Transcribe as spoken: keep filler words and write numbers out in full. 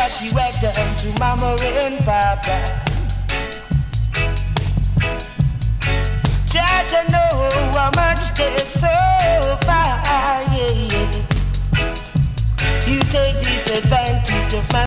what you have done to Mama and Papa. Judge, I know how much they suffer, yeah, yeah. You take disadvantage of my